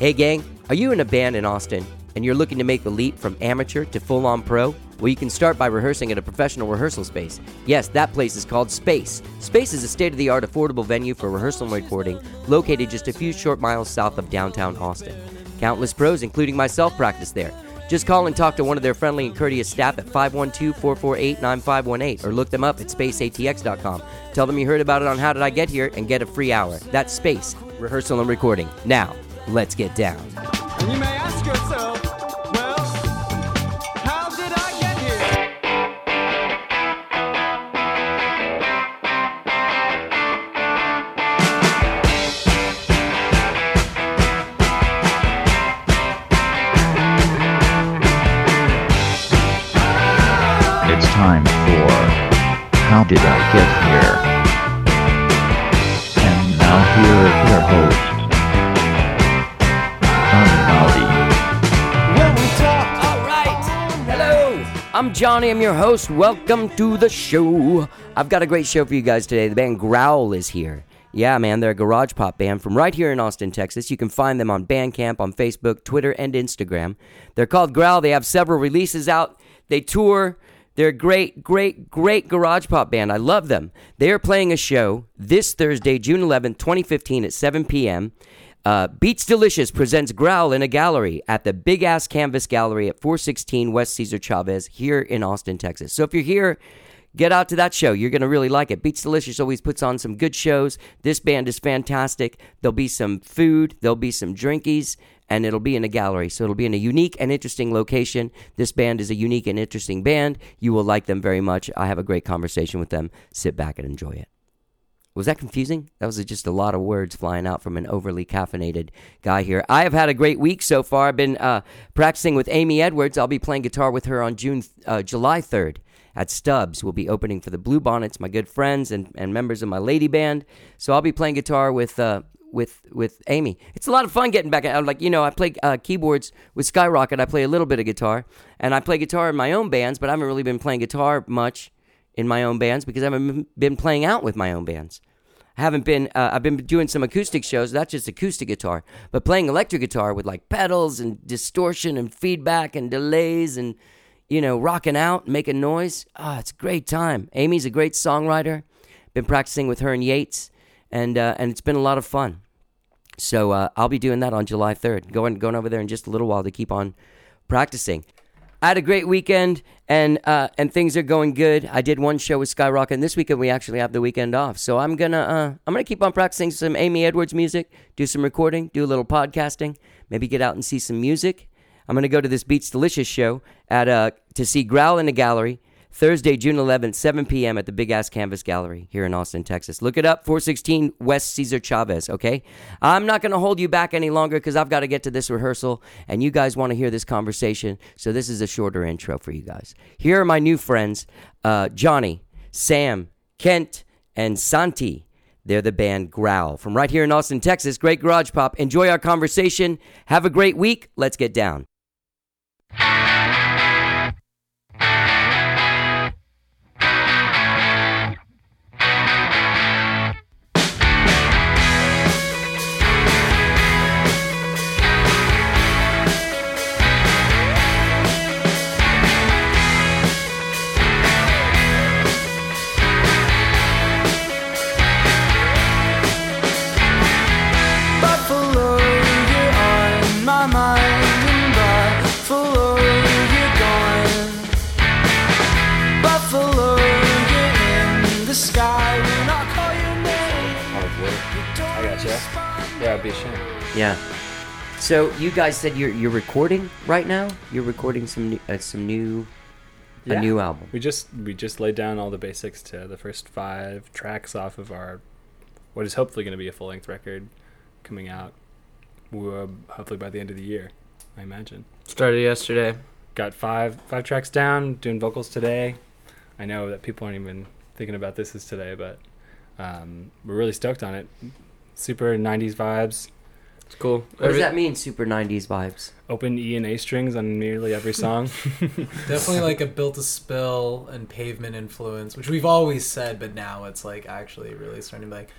Hey gang, are you in a band in Austin and you're looking to make the leap from amateur to full-on pro? Well, you can start by rehearsing at a professional rehearsal space. Yes, that place is called Space. Space is a state-of-the-art affordable venue for rehearsal and recording located just a few short miles south of downtown Austin. Countless pros, including myself, practice there. Just call and talk to one of their friendly and courteous staff at 512-448-9518 or look them up at spaceatx.com. Tell them you heard about it on How Did I Get Here and get a free hour. That's Space, rehearsal and recording. Now, let's get down. And you may ask yourself, well, how did I get here? It's time for How Did I Get Here? And now here is your host, Johnny. When we talk, All right. Hello. I'm Johnny. I'm your host. Welcome to the show. I've got a great show for you guys today. The band Growl is here. Yeah, man, they're a garage pop band from right here in Austin, Texas. You can find them on Bandcamp, on Facebook, Twitter, and Instagram. They're called Growl. They have several releases out. They tour. They're a great garage pop band. I love them. They are playing a show this Thursday, June 11th, 2015 at 7 p.m. Beats Delicious presents Growl in a gallery at the Big Ass Canvas Gallery at 416 West Cesar Chavez here in Austin, Texas. So if you're here, get out to that show. You're going to really like it. Beats Delicious always puts on some good shows. This band is fantastic. There'll be some food. There'll be some drinkies. And it'll be in a gallery. So it'll be in a unique and interesting location. This band is a unique and interesting band. You will like them very much. I have a great conversation with them. Sit back and enjoy it. Was that confusing? That was just a lot of words flying out from an overly caffeinated guy here. I have had a great week so far. I've been practicing with Amy Edwards. I'll be playing guitar with her on July 3rd at Stubbs. We'll be opening for the Bluebonnets, my good friends and members of my lady band. So I'll be playing guitar with Amy. It's a lot of fun getting back. I play keyboards with Skyrocket. I play a little bit of guitar, and I play guitar in my own bands, but I haven't really been playing guitar much in my own bands because I haven't been playing out with my own bands. I've been doing some acoustic shows. That's just acoustic guitar, but playing electric guitar with like pedals and distortion and feedback and delays and rocking out, making noise. It's a great time. Amy's a great songwriter. Been practicing with her and Yates. And it's been a lot of fun. So I'll be doing that on July 3rd. Going over there in just a little while to keep on practicing. I had a great weekend, and things are going good. I did one show with Skyrocket, and this weekend we actually have the weekend off. So I'm gonna keep on practicing some Amy Edwards music, do some recording, do a little podcasting, maybe get out and see some music. I'm gonna go to this Beats Delicious show to see Growl in a gallery. Thursday, June 11th, 7 p.m. at the Big Ass Canvas Gallery here in Austin, Texas. Look it up, 416 West Cesar Chavez, okay? I'm not going to hold you back any longer because I've got to get to this rehearsal, and you guys want to hear this conversation, so this is a shorter intro for you guys. Here are my new friends, Johnny, Sam, Kent, and Santi. They're the band Growl from right here in Austin, Texas. Great garage pop. Enjoy our conversation. Have a great week. Let's get down. Yeah, it'd be a shame. Yeah. So you guys said you're recording right now? You're recording a new album. We just laid down all the basics to the first 5 tracks off of our what is hopefully going to be a full-length record coming out hopefully by the end of the year, I imagine. Started yesterday. Got 5 tracks down, doing vocals today. I know that people aren't even thinking about this as today, but we're really stoked on it. Super 90s vibes. It's cool. What does that mean, super 90s vibes? Open E and A strings on nearly every song. Definitely like a Built to Spill and Pavement influence, which we've always said, but now it's like actually really starting to be like,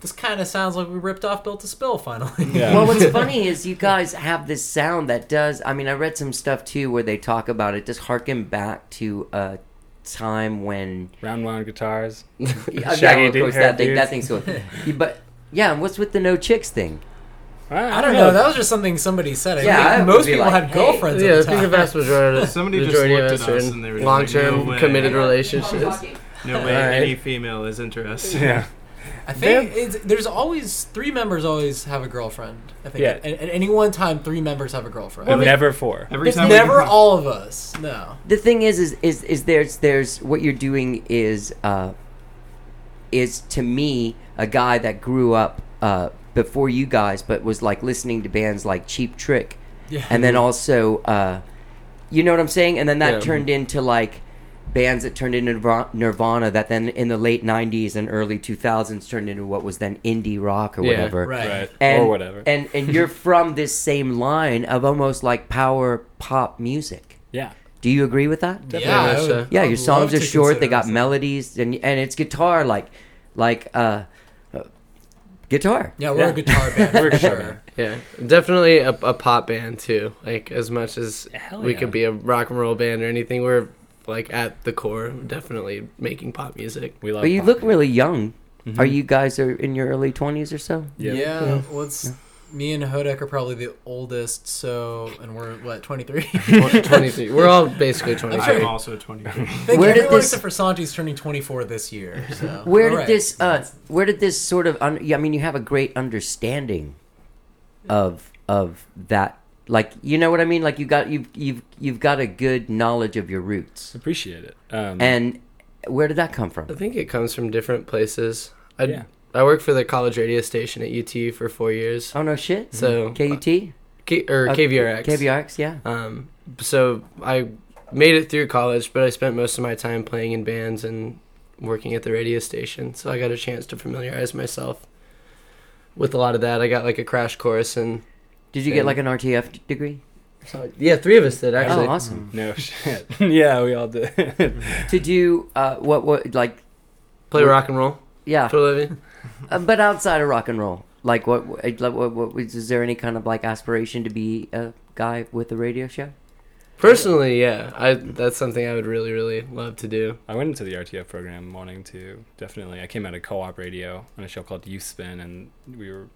this kind of sounds like we ripped off Built to Spill finally. Yeah. Well, what's funny is you guys have this sound that does. I mean, I read some stuff too where they talk about it. Just harken back to a time when Round wound guitars. yeah, Shaggy of course, hair that dudes. thing's cool. But yeah, and what's with the no chicks thing? I don't know. That was just something somebody said. I Yeah, think I would most be people like, had hey. girlfriends Yeah, at I the think the time. vast majority, Somebody just majority of looked us at are us and they were in like, long-term "No way." committed relationships. No way Alright. any female is interested. Yeah. I think there's always 3 members always have a girlfriend. I think Yeah. at any one time 3 members have a girlfriend. But never 4. Every it's time never we, all of us. No. The thing is there's what you're doing is to me a guy that grew up before you guys, but was like listening to bands like Cheap Trick, Yeah. and then also you know what I'm saying, and then that Yeah. turned into like bands that turned into Nirvana, that then in the late 90s and early 2000s turned into what was then indie rock or Yeah, whatever. Right. Right. And, or whatever. And you're from this same line of almost like power pop music. yeah. Do you agree with that? Yeah, much I would- so. Yeah, I'd your love songs are to short. They consider got us. melodies, and it's guitar guitar. Yeah, we're a guitar band. We're a for guitar sure. band. Yeah, definitely a pop band too. Like as much as Hell we yeah. could be a rock and roll band or anything, we're like at the core definitely making pop music. We love But you pop look music. really young. Mhm. Are you guys are in your early 20s or so? Yeah. Me and Hodek are probably the oldest, so and we're what 23. 23. We're all basically 23. I'm also 23. Think Where did everyone this- except for Santi's turning 24 this year. So. Where All did right. where did this sort of I mean, you have a great understanding of that, like, you know what I mean, like you've got a good knowledge of your roots. Appreciate it. And where did that come from? I think it comes from different places. Yeah. I worked for the college radio station at UT for 4 years. Oh no shit. So KUT? KVRX. KVRX, yeah. So I made it through college, but I spent most of my time playing in bands and working at the radio station. So I got a chance to familiarize myself with a lot of that. I got like a crash course, and Did you get like an RTF degree? yeah, 3 of us did actually. Oh, awesome. no shit. Yeah, we all did. To do what like Play rock and roll yeah, for a living. but outside of rock and roll, like what is there any kind of like aspiration to be a guy with a radio show? Personally, yeah, that's something I would really, really love to do. I went into the RTF program wanting to, definitely. I came out of co-op radio on a show called Youth Spin, and we were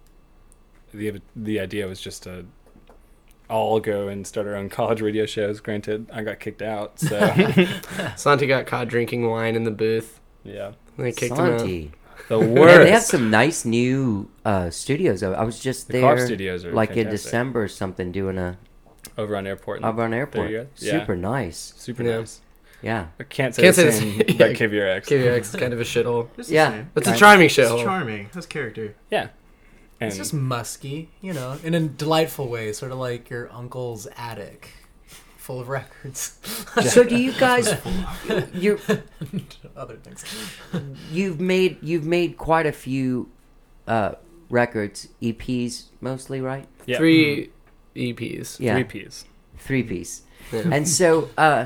the idea was just to all go and start our own college radio shows. Granted, I got kicked out, so Santi got caught drinking wine in the booth. yeah. And they kicked him out. Santi. The Man, worst. they have some nice new studios. I was just The co-op there studios are like in fantastic. December or something doing a Over on Airport. over on There airport. you go. Yeah. Super nice. Super Yeah. nice. Yeah. I can't say Can't the say the same same. about KVRX. KVRX is kind of a shithole. It's the Yeah. same. It's a charming It's shithole. charming. Has character. Yeah. And It's just musky, you know, in a delightful way, sort of like your uncle's attic, full of records. So do you guys you Other things. you've made quite a few records, EPs mostly, right? yeah. 3 EPs. Yeah. 3 Ps. 3-piece. Yeah. And so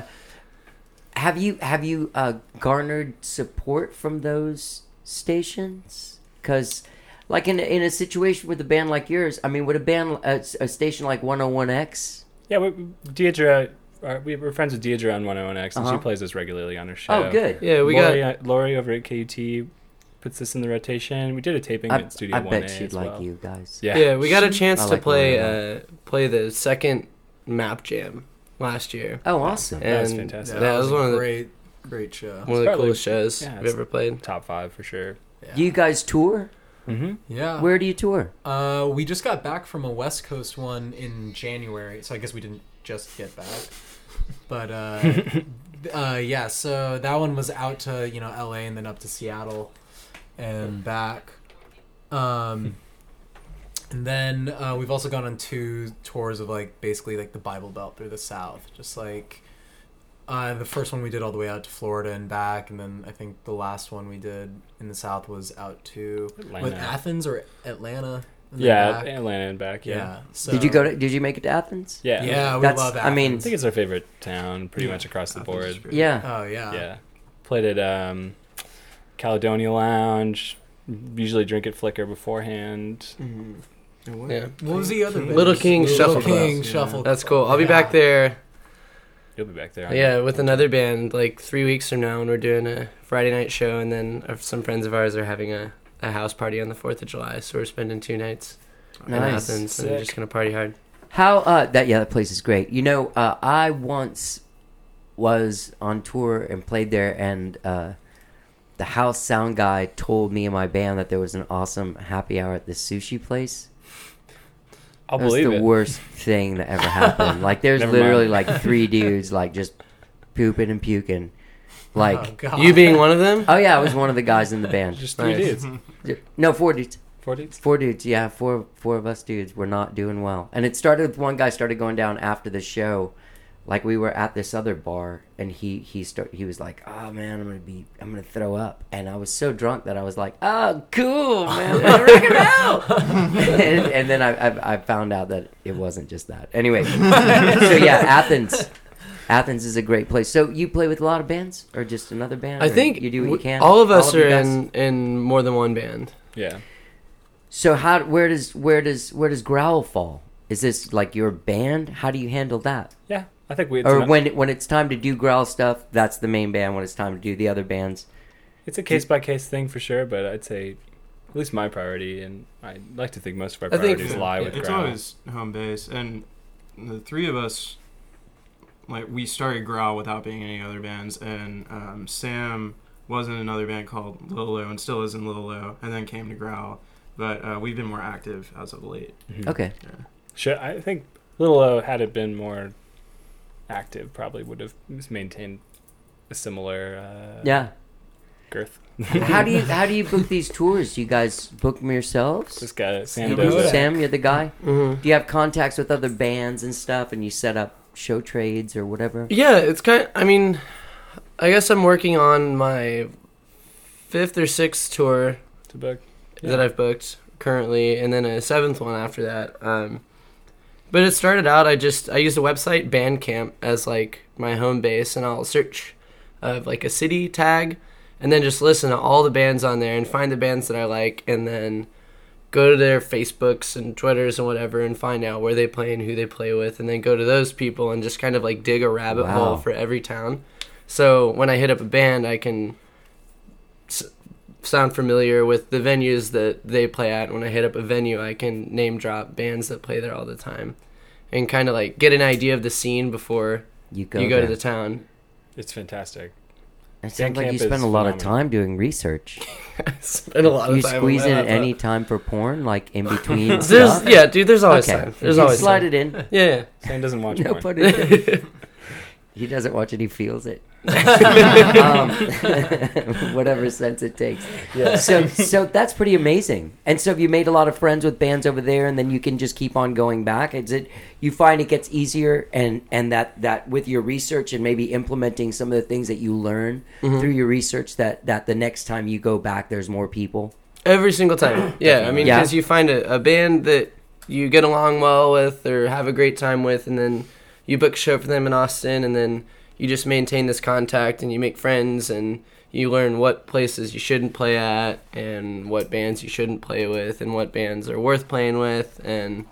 have you garnered support from those stations? Because like in a situation with a band like yours, I mean, would a station like 101X? Yeah, Deidre, we were friends with Deidre on 101X, and Uh-huh. she plays us regularly on her show. Oh, good. Yeah, we Lori over at KUT puts this in the rotation. We did a taping at Studio I 1A bet she'd as like well. you guys. Yeah, we got a chance I to like play Lori play the second Map Jam last year. Oh, awesome. That was And fantastic. that was one of the great show. one of the Probably- coolest shows yeah, we've it's- ever played. Top 5 for sure. Do you guys tour? Mm-hmm. Yeah. Where do you tour? We just got back from a West Coast one in January, so I guess we didn't just get back. But yeah, so that one was out to LA and then up to Seattle and back. And then we've also gone on 2 tours of like basically like the Bible Belt through the South, just like the first one we did all the way out to Florida and back, and then I think the last one we did in the South was out to Atlanta. Athens or Atlanta. and then Yeah, back. Atlanta and back. Yeah. Yeah. So, Did you make it to Athens? Yeah. Yeah, we That's- love Athens. I mean- I think it's our favorite town, pretty Yeah. much across the Athens is board. great. Yeah. Oh yeah. Yeah. Played at Caledonia Lounge, Usually drink at Flickr beforehand. Yeah. What was the other band? Little King Little Shuffle King Club. Shuffle. That's cool. I'll be Yeah. back there. You'll be back there. aren't Yeah, you? with another band like 3 weeks from now, and we're doing a Friday night show, and then some friends of ours are having a house party on the 4th of July, so we're spending 2 nights in Nice. Athens, and we're just gonna party hard. How that place is great. You know, I once was on tour and played there, and the house sound guy told me and my band that there was an awesome happy hour at this sushi place. I'll That was believe the it. worst thing that ever happened. Like, there's Never literally mind. like 3 dudes like just pooping and puking. Like, Oh, God. You being one of them? oh yeah, I was one of the guys in the band. Just 3 Nice. dudes. No, 4 dudes. 4 dudes. 4 dudes, yeah, four of us dudes were not doing well. And it started with one guy started going down after the show. Like, we were at this other bar, and he was like, "Oh man, I'm gonna throw up." And I was so drunk that I was like, "Oh, cool, man, rock and roll." and then I found out that it wasn't just that. Anyway, so yeah, Athens is a great place. So you play with a lot of bands, or just another band? I or think you do what you can. all of us you are guys? in more than one band. Yeah. So where does Growl fall? Is this like your band? How do you handle that? Yeah. I think we. Or when it's time to do Growl stuff, that's the main band. When it's time to do the other bands, It's a case by case thing for sure, but I'd say at least my priority, and I like to think most of our I think- priorities lie with It's Growl. always home base, and the 3 of us, like, we started Growl without being any other bands, and Sam was in another band called Little Low and still is in Little Low, and then came to Growl. But we've been more active as of late. Mhm. okay. Sure, I think Little O, had it been more active, probably would have maintained a similar Yeah. girth. How do you book these tours? You guys book them yourselves? This guy, Sam You does know it. that. Sam, you're the guy. Mm-hmm. Do you have contacts with other bands and stuff, and you set up show trades or whatever? Yeah, it's I mean, I guess I'm working on my 5th or 6th tour To book. that I've booked currently, and then a 7th one after that. But it started out, I used a website, Bandcamp, as like my home base, and I'll search like a city tag, and then just listen to all the bands on there and find the bands that I like, and then go to their Facebooks and Twitters and whatever and find out where they play and who they play with, and then go to those people and just kind of like dig a rabbit Wow. hole for every town. So when I hit up a band, I can sound familiar with the venues that they play at. When I hit up a venue, I can name drop bands that play there all the time and kind of like get an idea of the scene before You go you go to there. the town. It's fantastic. It sounds like Bandcamp you spend is a lot of phenomenal. time doing research. Spend a lot Do of you time squeeze on in that. any time for porn, like in between There's stuff? yeah, dude. There's always Okay. time. There's You always slide time. it in. Yeah. Sam doesn't watch No porn. pun intended. He doesn't watch it, he feels it. um, whatever sense it takes. Yeah. So that's pretty amazing. And so have you made a lot of friends with bands over there, and then you can just keep on going back? Is it you find it gets easier, and that with your research and maybe implementing some of the things that you learn through your research, that the next time you go back, there's more people? Every single time. Yeah, I mean, Yeah. because you find a band that you get along well with or have a great time with, and then you book a show for them in Austin, and then you just maintain this contact, and you make friends, and you learn what places you shouldn't play at, and what bands you shouldn't play with, and what bands are worth playing with, and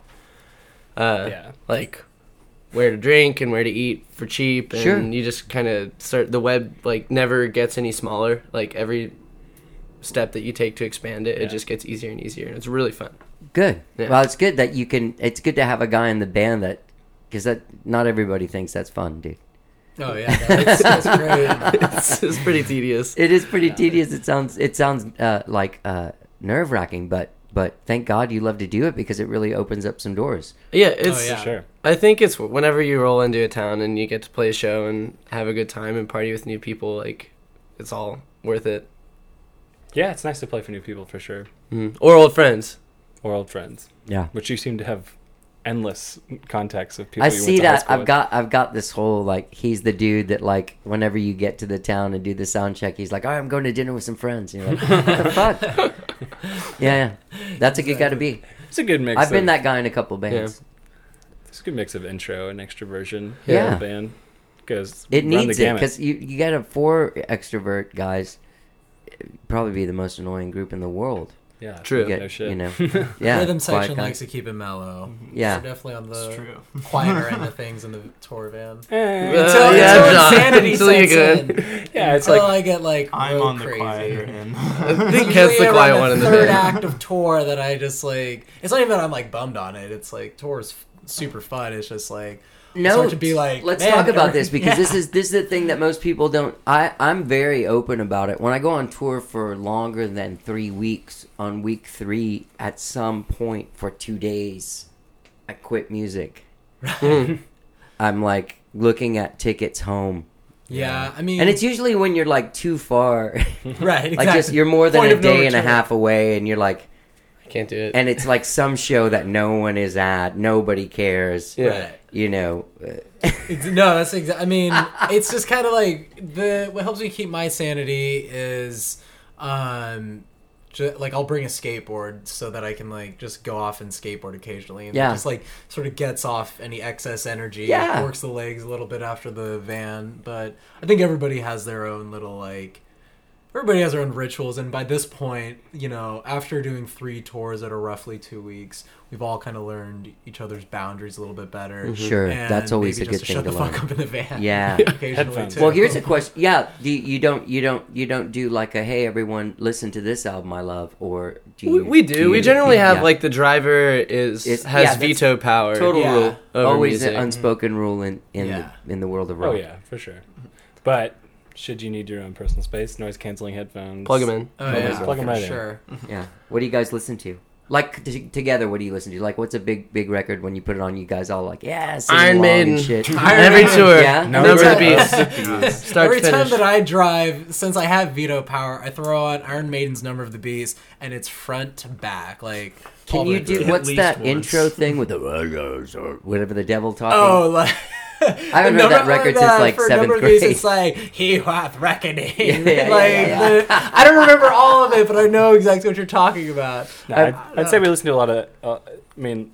Yeah. like where to drink and where to eat for cheap, and Sure. you just kind of start. The web like never gets any smaller. Like every step that you take to expand it, Yeah. it just gets easier and easier, and it's really fun. Good. Yeah. Well, it's good that you can. It's good to have a guy in the band because not everybody thinks that's fun, dude. Oh yeah, that's great. It's pretty tedious. It is pretty tedious. It sounds like nerve wracking, but thank God you love to do it because it really opens up some doors. Yeah, it's. yeah. For sure. I think it's whenever you roll into a town and you get to play a show and have a good time and party with new people, like it's all worth it. Yeah, it's nice to play for new people for sure. Or old friends. Or old friends. Yeah. Which you seem to have endless contacts of people I you went see to high that. school with. I've got this whole like he's the dude that like whenever you get to the town and do the sound check, he's like, "All right, I'm going to dinner with some friends." And you're like, "What the fuck?" Yeah, that's a good guy to be. It's a good mix. I've been of, that guy in a couple bands. It's a good mix of intro and extroversion. Yeah. in the band because It needs it because you got a 4 extrovert guys. probably be the most annoying group in the world. Yeah, True. Get, no shit. You know, yeah. Rhythm quiet section guy. likes to keep it mellow. Yeah. So definitely on It's the true. quieter end of things in the tour van. Yeah, Until John. insanity Until you sets get- in. Yeah, it's Until like I get like I'm real on the crazy. quieter end. I think Usually Kent's the around quiet one in the third band. act of tour that I just like. It's not even that I'm like bummed on it. It's like tour's super fun. It's just like start to be like. let's man, talk about this because yeah. this is the thing that most people don't. I'm very open about it. When I go on tour for longer than 3 weeks, on week 3, at some point for 2 days, I quit music. I'm like looking at tickets home, Yeah, I mean, and it's usually when you're like too far, right. Exactly. like just you're more than Point a of no day and a return. half away, and you're like, I can't do it. and it's like some show that no one is at, nobody cares. Yeah. Right. You know, No, that's exactly. I mean, it's just kind of like what helps me keep my sanity is, like I'll bring a skateboard so that I can like just go off and skateboard occasionally, and Yeah. just like sort of gets off any excess energy. Yeah. Works the legs a little bit after the van, but I think everybody has their own little like. Everybody has their own rituals, and by this point, you know, after doing 3 tours that are roughly 2 weeks, we've all kind of learned each other's boundaries a little bit better. Sure, And that's always maybe a good just thing shut to the learn. fuck up in the van. Yeah. occasionally Headphones. too. Well, here's a question. Yeah, you don't do like a hey everyone listen to this album I love, or do you? We do. We generally have yeah. like the driver has that's veto power. total Yeah. rule. over Always music. an unspoken rule in Yeah. the world of oh rock. yeah, for sure. But should you need your own personal space, noise canceling headphones, Plug them in. Oh, Plug yeah, them for right in. sure. Yeah. What do you guys listen to? Like together, what do you listen to? Like, what's a big record when you put it on? You guys all like, yeah, sing Iron along Maiden. and shit. Every tour. Yeah? No, Number of the Every beast. Start Every to time finish. that I drive, since I have veto power, I throw on Iron Maiden's Number of the Beast, and it's front to back. Like, all Can the you way through. do At what's least that once. intro thing with the or whatever the devil talking? Oh, like. I haven't heard that record since like for 7th Number of the Beast, grade. It's like he who hath reckoning. yeah, like yeah. I don't remember all of it, but I know exactly what you're talking about. No, I'd say we listen to a lot of. I mean,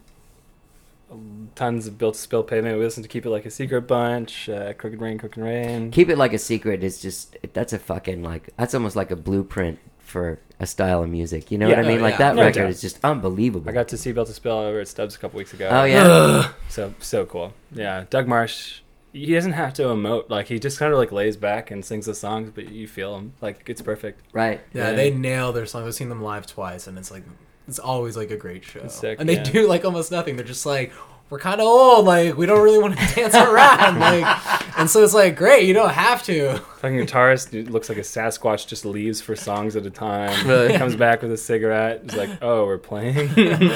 tons of Built to Spill Pavement. We listen to Keep It Like a Secret bunch, Crooked Rain. Keep It Like a Secret is just that's a fucking like that's almost like a blueprint for a style of music. You know what I Yeah. mean? Oh, Like yeah. that No record doubt. is just unbelievable. I got to see Built to Spill over at Stubbs a couple weeks ago. Oh yeah. So cool. Yeah, Doug Marsh. He doesn't have to emote. Like he just kind of like lays back and sings the songs, but you feel him. Like it's perfect. Right. Yeah, Yeah. they nail their song. I've seen them live twice, and it's like it's always like a great show. It's sick, and they yeah. do like almost nothing. They're just like, we're kind of old, like we don't really want to dance around, like, and so it's like great, you don't have to. Fucking guitarist who looks like a Sasquatch, just leaves for songs at a time. Really? Comes back with a cigarette. It's like, oh, we're playing.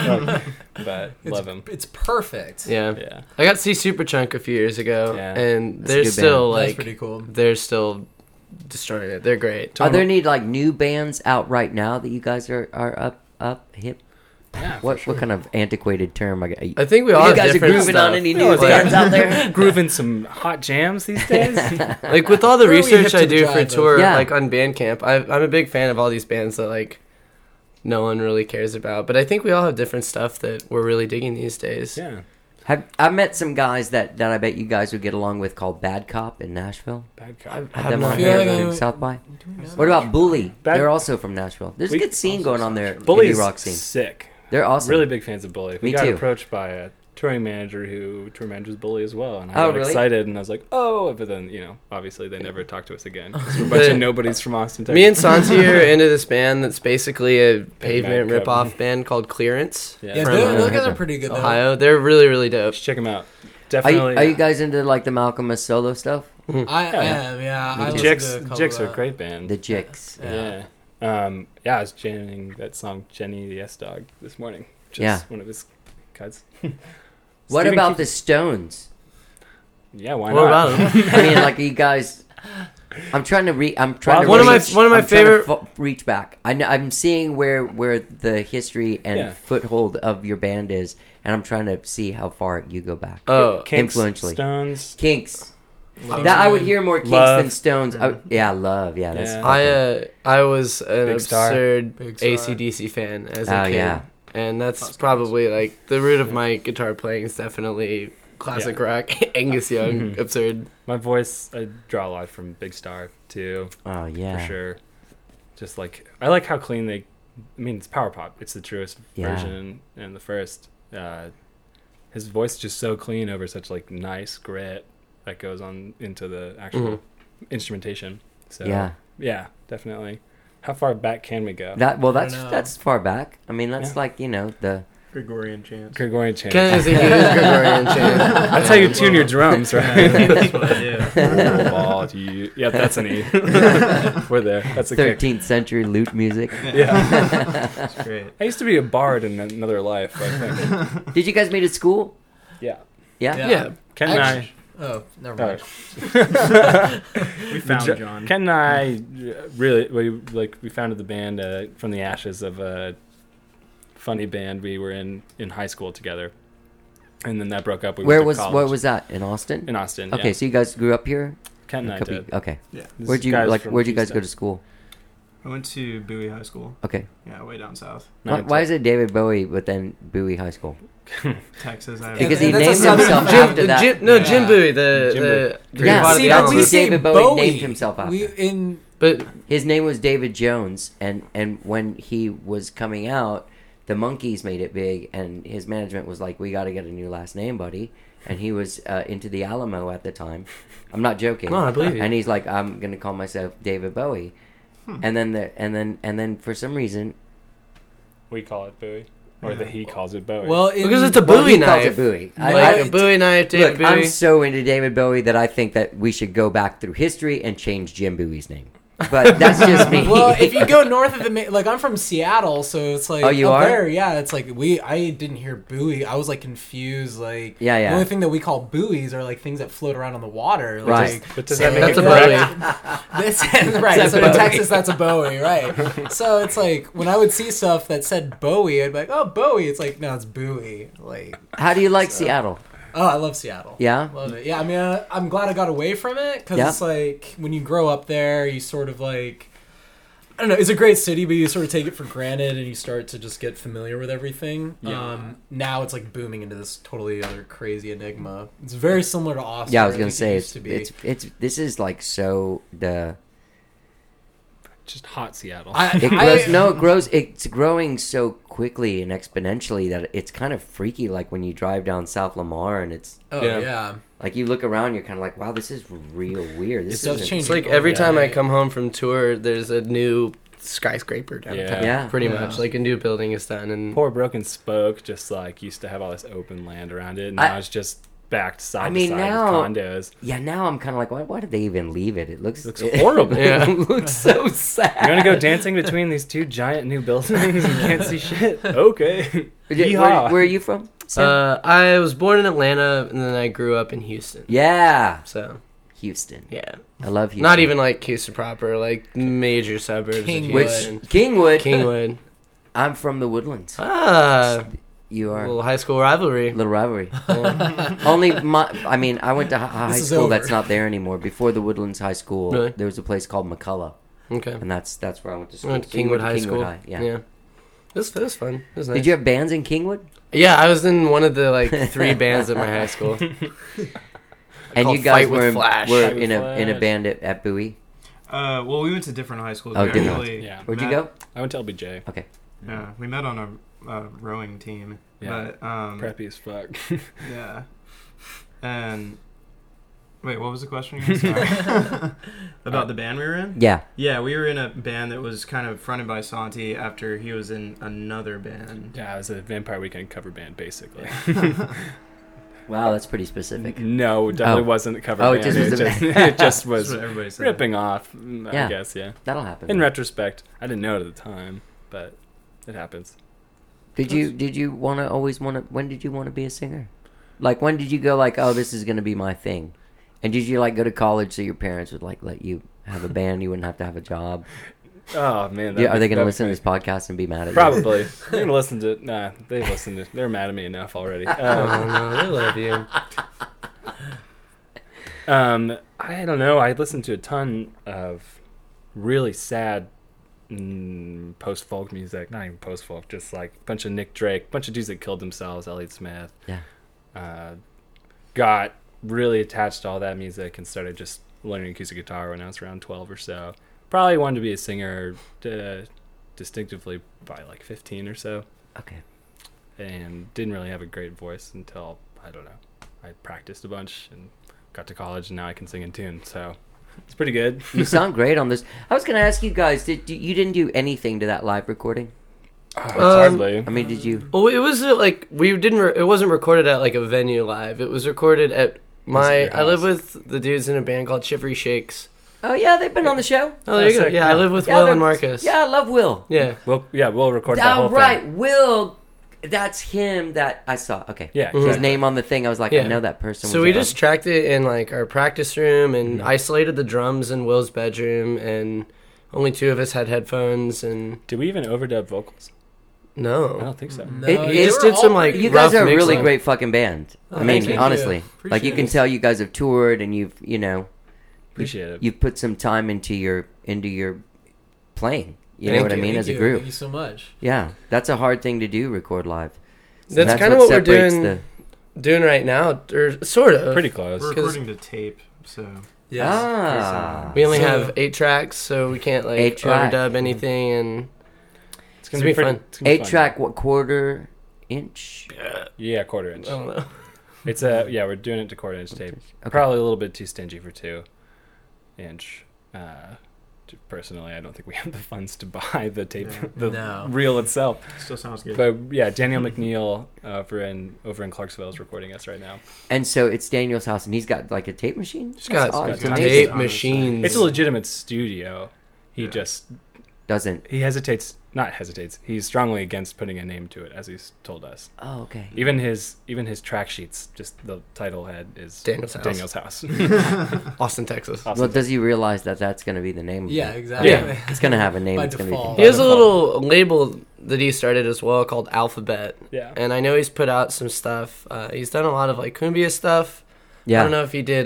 But love him. It's perfect. Yeah. Yeah. I got to see Superchunk a few years ago, Yeah. and That's a they're good still That's like pretty cool. they're still destroying it. They're great. Are there any like new bands out right now that you guys are up hip? Yeah. What kind of antiquated term? I think we all you have guys are different grooving stuff. on any No, new it's bands out there? Grooving some hot jams these days. Like with all the Where are we hip research to I the do for drive, tour, though? Yeah. like on Bandcamp, I'm a big fan of all these bands that like no one really cares about. But I think we all have different stuff that we're really digging these days. Yeah. I've met some guys that I bet you guys would get along with called Bad Cop in Nashville. Bad cop. I Had have them no on idea. here Yeah, in yeah. South by. What about Bully? Bad- They're also from Nashville. There's a We- good scene going on there. Bully's Indie rock scene. sick. They're awesome. Really big fans of Bully. We Me got too. approached by a touring manager who tour manages Bully as well, and I Oh, got really? excited, and I was like, oh, but then obviously they never talked to us again. 'Ause we're a bunch of nobodies from Austin, Texas. Me and Santi are into this band that's basically a pavement Mad Cub. ripoff band called Clearance. Yeah. Yeah, From, those guys uh, are pretty good. Though. Ohio. They're really, really dope. check them out. Are Definitely. you guys into like the Malcolm S solo stuff? I am. Yeah, I too. listen to a Jicks, couple Jicks of are a that. great band. The Jicks. Yeah. I was jamming that song Jenny the S Dog this morning. Just Yeah. one of his cuts. What Stephen about Keith- the Stones? Yeah, why What not? about them? I mean, like you guys. I'm trying to I'm trying to One of my- reach- one of my I'm trying to favorite- reach back. I'm seeing where the history and Yeah. foothold of your band is, and I'm trying to see how far you go back. Oh, Kinks, Influentially. Stones. Kinks. Love That I it. would hear more Kinks Love. than Stones. Love. Yeah, that's. Yeah. fucking- I was an Big Star. absurd Big Star. AC/DC fan as a Oh, kid. yeah. And that's probably like the root of my guitar playing is definitely classic rock, Angus Young, absurd. My voice, I draw a lot from Big Star too, Oh yeah. for sure. just like I like how clean they. I mean, it's power pop. It's the truest Yeah. version and the first. His voice is just so clean over such like nice grit that goes on into the actual instrumentation. So Yeah. definitely. How far back can we go? That's don't know. that's far back. I mean, that's Yeah. like, you know, the Gregorian chants. Gregorian chant. Kind of think it is Gregorian chant. That's how you tune your drums, right? That's what I do. Ball, yeah, that's an E. We're there. That's a kick. 13th century lute music. Yeah. That's great. I used to be a bard in another life, I think. Did you guys meet at school? Yeah. Yeah. Yeah. Ken and I. Oh, never mind. We found John. Ken and I really we founded the band from the ashes of a funny band we were in high school together, and then that broke up. We went to college. Where was that? In Austin? In Austin. Okay, yeah. so you guys grew up here? Ken and I Could be- did. Okay. Yeah. This Where'd you guy's from Where'd you guys go Houston. to school? I went to Bowie High School. Okay. Yeah, way down south. Why is it David Bowie, but then Bowie High School? Texas. Because he And that's a named southern himself Jim- after that. Jim Yeah. Bowie, Jim the Yeah, See, that's but who we say David Bowie named himself after. In But His name was David Jones, and when he was coming out, the Monkees made it big, and his management was like, "We got to get a new last name, buddy." And he was into the Alamo at the time. I'm not joking. No, I believe you. And he's like, "I'm gonna call myself David Bowie." And then for some reason, We call it Bowie, or that he calls it Bowie. well, because it's a well, Bowie he calls it knife. Bowie. Like a Bowie knife, David Look, I'm Bowie. so into David Bowie that I think that we should go back through history and change Jim Bowie's name. But that's just me. well, if you go north of like I'm from Seattle, so it's like Oh, you up are? there, yeah. It's like I didn't hear buoy. I was like confused. Like Yeah, yeah. The only thing that we call buoys are like things that float around on the water. Right. Like, but does so- that make That's it a correct? Bowie. This, right. That's So a in Bowie. Texas, that's a Bowie, right? So it's like when I would see stuff that said Bowie, I'd be like, "Oh, Bowie." It's like, no, it's buoy. Like, How do you like Seattle? oh, I love Seattle. Yeah? Love it. Yeah, I mean, I'm glad I got away from it because Yeah. it's like when you grow up there, you sort of like, I don't know, it's a great city, but you sort of take it for granted and you start to just get familiar with everything. Yeah. Now it's like booming into this totally other crazy enigma. It's very similar to Austin. Yeah, I was or at gonna least say used to be. it's this is like so the Just hot Seattle. it's growing so quickly and exponentially that it's kind of freaky. Like when you drive down South Lamar and it's Oh Yeah. yeah. like you look around, you're kind of like, wow, this is real weird. This Stuff's is changing. It's like every Yeah. time I come home from tour, there's a new skyscraper downtown. Yeah. Pretty Yeah. much. Like a new building is done, and Poor Broken Spoke just like used to have all this open land around it, and I- now it's just backed side I mean, to side now- with condos. Yeah, now I'm kind of like, why did they even leave it? It looks horrible. Yeah. It looks so sad. You're gonna go dancing between these two giant new buildings and can't see shit. Okay. Where, Yeehaw. where are you from? Sam? I was born in Atlanta, and then I grew up in Houston. Yeah, So Houston. yeah, I love Houston. not even like Houston proper, like major suburbs Kingwood. of Houston. Kingwood. Kingwood. I'm from the Woodlands. Ah, You a are. little high school rivalry. Little rivalry. Yeah. Only I mean, I went to high This is school over. that's not there anymore. Before the Woodlands High School, Really? there was a place called McCullough, Okay. and that's where I went to I school. went to So you Kingwood went to High School. yeah. It was fun. It was nice. Did you have bands in Kingwood? Yeah, I was in one of the like 3 bands at my high school. And Called you guys Fight with were Flash. were Fight with in a Flash. band at Bowie. Well, we went to different high schools. Oh, We different. actually Yeah. Where'd you met- go? I went to LBJ. Okay. Yeah, we met on a rowing team. Yeah. But Preppy as fuck. yeah. And wait, what was the question again? Sorry. About the band we were in? Yeah. Yeah, we were in a band that was kind of fronted by Santi after he was in another band. Yeah, it was a Vampire Weekend cover band, basically. Wow, that's pretty specific. No, it definitely Oh. wasn't a cover Oh, band. it just was a just, band. it just That's was what everybody said. ripping off, Yeah. I guess, yeah. That'll happen. In retrospect, I didn't know it at the time, but it happens. Did you want to always want to? When did you want to be a singer? Like when did you go like, oh, this is gonna be my thing? And did you like go to college so your parents would like let you have a band? You wouldn't have to have a job. Oh, man. Yeah, are they gonna that'd listen to be this podcast and be mad at you? Probably. They're going to listen to it. Nah, they've listened to it. They're mad at me enough already. Oh no, they love you. I don't know. I listened to a ton of really sad post-folk music. Not even post-folk, just like a bunch of Nick Drake, a bunch of dudes that killed themselves, Elliott Smith. Yeah. Got really attached to all that music and started just learning acoustic guitar when I was around 12 or so. probably wanted to be a singer distinctively by like 15 or so, Okay. and didn't really have a great voice until, I don't know, I practiced a bunch and got to college, and now I can sing in tune, so it's pretty good. You sound great on this. I was going to ask you guys, you didn't do anything to that live recording? Hardly. I mean, did you? Well, it was like we didn't. It wasn't recorded at like a venue live. It was recorded at my. your I live house? with the dudes in a band called Shivery Shakes. Oh, yeah, they've been on the show. Oh, there you go. sick. Yeah, I live with Yeah, Will and that's- Marcus. Yeah, I love Will. Yeah. We'll record that whole Oh, right. thing. Will, that's him that I saw. Okay. Yeah, His exactly. name on the thing, I was like, I Yeah. know that person. So was we there. just tracked it in like our practice room and isolated the drums in Will's bedroom, and only 2 of us had headphones. And Did we even overdub vocals? I no, don't think so. No, It- they it just were did all some, like, pretty You good. guys rough are a really mix-up. great fucking band. Oh, I mean, thank you. honestly, like Appreciate you can it. tell you guys have toured and you've Appreciate it. you've put some time into your playing. You know Thank what I you. mean, Thank as a you. group. Thank you so much. Yeah, that's a hard thing to do. Record live. So that's kind of what we're separates doing doing right now, or sort of. Pretty close. We're recording to tape, so Yes. Ah, We only So- have 8 tracks, so we can't like 8-track. overdub anything. And It's gonna be fun. it's gonna be 8-track. What 1/4 inch? Yeah, 1/4 inch. I don't know. It's we're doing it to 1/4 inch tape. Okay. Probably a little bit too stingy for 2 inch. Personally, I don't think we have the funds to buy the tape, the No. reel itself. still sounds good. But yeah, Daniel McNeil over in Clarksville is recording us right now. And so it's Daniel's house, and he's got like a tape machine. Just got That's got amazing. tape Amazing. machines. It's a legitimate studio. He just Doesn't. not hesitates. He's strongly against putting a name to it, as he's told us. Oh, okay. Even his track sheets, just the title head is Daniel's House. House. Austin, Texas. Well, does he realize that that's going to be the name? Of Yeah, it? exactly. Yeah. It's going to have a name. By It's going to default. be. He has a little label that he started as well called Alphabet. Yeah. And I know he's put out some stuff. He's done a lot of like Cumbia stuff. Yeah. I don't know if he did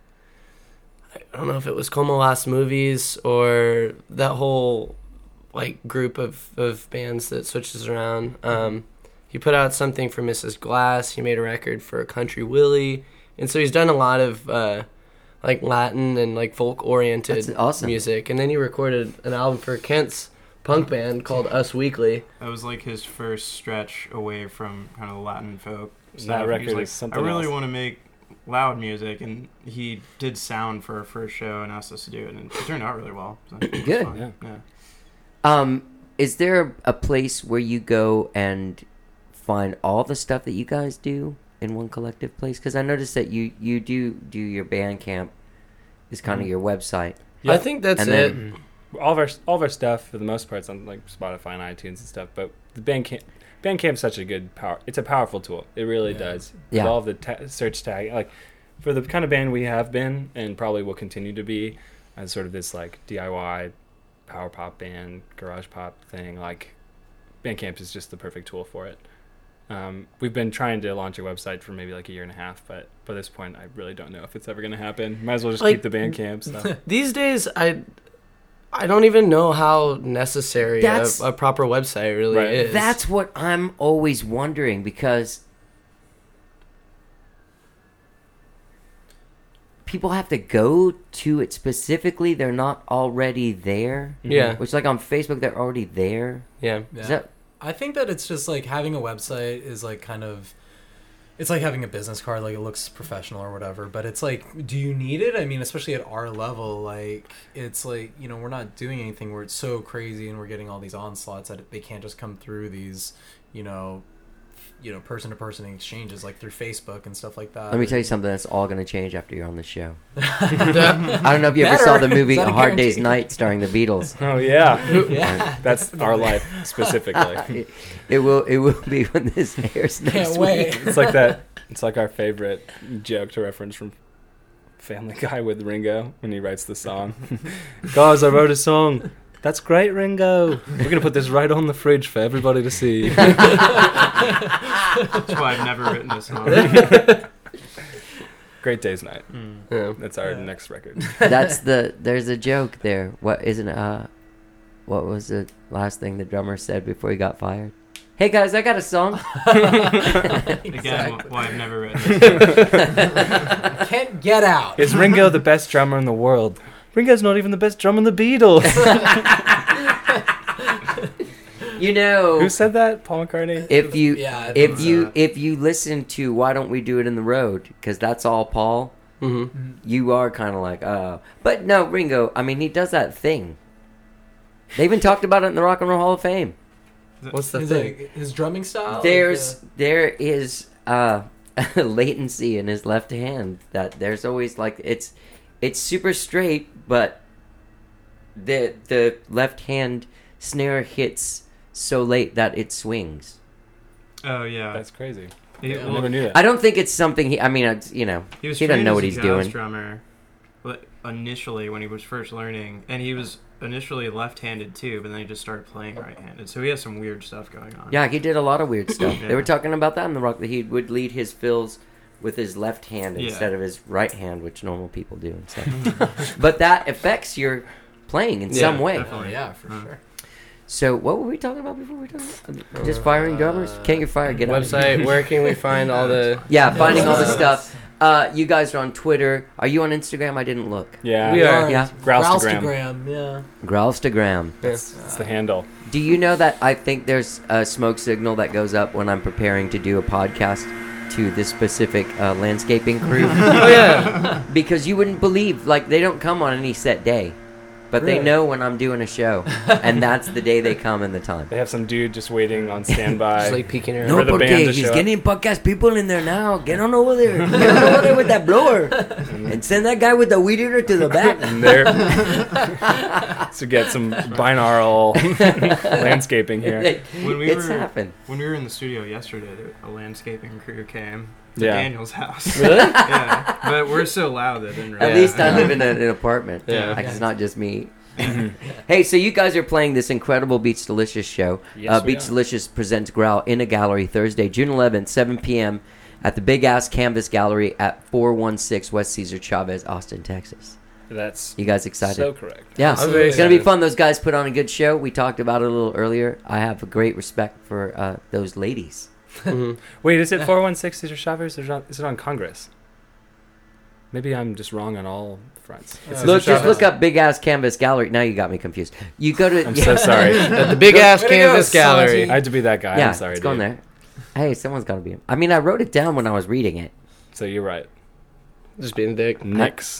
I don't know if it was Como Last Movies or that whole like group of bands that switches around. He put out something for Mrs. Glass. He made a record for Country Willie. And so he's done a lot of like Latin and like folk oriented That's awesome. music. And then he recorded an album for Kent's punk band called Us Weekly. That was like his first stretch away from kind of Latin folk. That stuff. record He's like, is something I really else. want to make loud music, and he did sound for our first show and asked us to do it, and it turned out really well. So it was Good. fun. Yeah. Is there a place where you go and find all the stuff that you guys do in one collective place? Because I noticed that you do your Bandcamp is kind of your website. Yeah. I think that's And it. then- all of our stuff for the most part is on like Spotify and iTunes and stuff. But the Bandcamp's such a good power. It's a powerful tool. It really does. Yeah. With all of the search tag, like for the kind of band we have been and probably will continue to be, as sort of this like DIY power pop band, garage pop thing. Like Bandcamp is just the perfect tool for it. We've been trying to launch a website for maybe like a year and a half, but by this point, I really don't know if it's ever going to happen. Might as well just Like, keep the Bandcamp stuff. These days, I don't even know how necessary That's- a proper website really Right. is. That's what I'm always wondering, because people have to go to it specifically. They're not already there. Yeah. Which, like on Facebook, they're already there. Yeah. Is that I think that it's just like having a website is like kind of, it's like having a business card, like it looks professional or whatever, but it's like, do you need it? I mean, especially at our level, like it's like, you know, we're not doing anything where it's so crazy and we're getting all these onslaughts that they can't just come through these, you know, person to person exchanges like through Facebook and stuff like that. Let me tell you something that's all going to change after you're on the show. I don't know if you ever Better. saw the movie Is that A a Hard Day's guarantee? Night starring the Beatles. Oh yeah, Yeah. that's our life specifically. It will be when this airs next Can't week. wait. It's like that. It's like our favorite joke to reference from Family Guy with Ringo when he writes the song. Guys, I wrote a song. That's great, Ringo. We're gonna put this right on the fridge for everybody to see. That's why I've never written a song. Great Day's Night. Yeah. That's our Yeah. next record. There's a joke there. What was the last thing the drummer said before he got fired? Hey guys, I got a song. Again, why I've never written a song. Can't get out. Is Ringo the best drummer in the world? Ringo's not even the best drummer in the Beatles. You know, Who said that? Paul McCartney? if you Yeah, I if think you so. if you listen to Why Don't We Do It in the Road, because that's all Paul, you are kind of like, oh. But no, Ringo, I mean, he does that thing. They even talked about it in the Rock and Roll Hall of Fame. What's the His, thing? like, his drumming style. There is latency in his left hand that there's always like it's super straight, but the left hand snare hits so late that it swings. Oh yeah. That's crazy. He, I well, never knew that. I don't think it's something he. I mean, it's, you know, he was he doesn't trained know as what a he's jazz doing. drummer, but initially when he was first learning, and he was initially left-handed too, but then he just started playing right-handed. So he has some weird stuff going on. Yeah, he did a lot of weird stuff. They Yeah. were talking about that in the Rock, that he would lead his fills with his left hand Yeah. instead of his right hand, which normal people do instead. But that affects your playing in some way. Oh, definitely. yeah, for sure. So what were we talking about before we talking about? Just firing drummers? Can't get fired, get out. Website, where can we find all the... Yeah, finding all the stuff. You guys are on Twitter. Are you on Instagram? I didn't look. Yeah. We are. Yeah. Growlstagram. Yeah. Growlstagram. It's the handle. Do you know that I think there's a smoke signal that goes up when I'm preparing to do a podcast to this specific landscaping crew? Oh, yeah. Because you wouldn't believe, like, they don't come on any set day. But they Really? know when I'm doing a show. And that's the day they come and the time. They have some dude just waiting on standby. Just like peeking around. No, for the porque band to he's show up. getting podcast people in there now. Get on over there. Get on over there with that blower. And send that guy with the weed eater to the back. And there to get some binaural landscaping here. When we It's were happened. when we were in the studio yesterday, a landscaping crew came to Yeah. Daniel's house. Really? Yeah, but we're so loud that didn't really. At least I live in an apartment. Yeah. Like, it's not just me. Hey, so you guys are playing this incredible Beach Delicious show. Yes, we Beach are. Delicious presents Growl in a gallery Thursday, June 11th, 7 p.m. at the Big Ass Canvas Gallery at 416 West Cesar Chavez, Austin, Texas. That's You guys excited? so correct. Yeah, I'm very it's gonna be excited. fun. Those guys put on a good show. We talked about it a little earlier. I have a great respect for those ladies. Mhm. Wait, is it 416 Cesar Chavez or is it on Congress? Maybe I'm just wrong on all fronts. It's Cesar Look, just Chavez. look up Big Ass Canvas Gallery. Now you got me confused. You go to. I'm so sorry. At the Big Ass Way to go, Canvas Gallery. I had to be that guy. Yeah, I'm sorry, it's going dude. there. Hey, someone's got to be. I mean, I wrote it down when I was reading it. So you're right. Just being a dick. Nix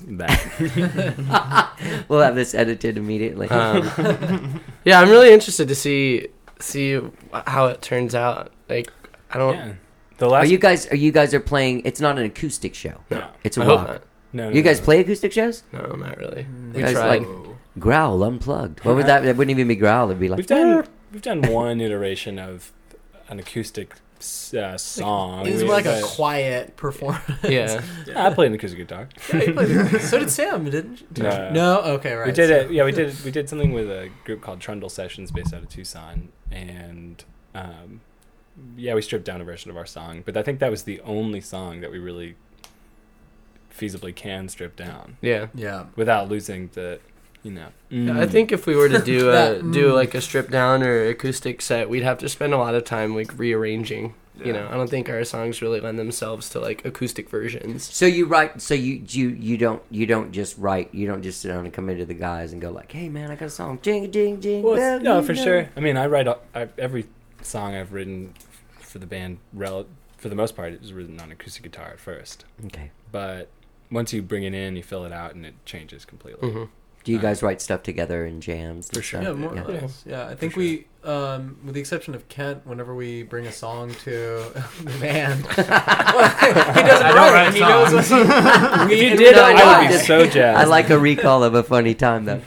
that. We'll have this edited immediately. Yeah, I'm really interested to see how it turns out. Like, I don't... Yeah. The last. Are you guys are playing? It's not an acoustic show. No. It's a I hope rock. not. No, You guys play acoustic shows? No, not really. You We guys tried. like Growl Unplugged. What would that? That wouldn't even be Growl. It'd be like. We've done one iteration of an acoustic song. It's We- like a but- quiet performance. Yeah. I played an acoustic guitar. Yeah, you played it. So did Sam, didn't you? No. No? Okay, right. We did so- it. Yeah, we did something with a group called Trundle Sessions, based out of Tucson, and yeah, we stripped down a version of our song. But I think that was the only song that we really feasibly can strip down Yeah. Yeah. without losing the, you know. Yeah, I think if we were to do That, like a stripped down or acoustic set, we'd have to spend a lot of time like rearranging. You know, I don't think our songs really lend themselves to like acoustic versions. So you write. So you don't just write. You don't just sit down and come into the guys and go like, "Hey man, I got a song." Jing jing jing. Well, bell, no, you for know. sure. I mean, I write every song I've written for the band. For the most part, it was written on acoustic guitar at first. Okay. But once you bring it in, you fill it out, and it changes completely. Mm-hmm. Do you guys write stuff together in jams? and For sure. stuff? Yeah, more or Yeah. less. Yeah, I think we, with the exception of Kent, whenever we bring a song to the band, he doesn't write it. He knows what If you and did, we I don't know, I I would be just- so jazzed. I like a recall of a funny time though.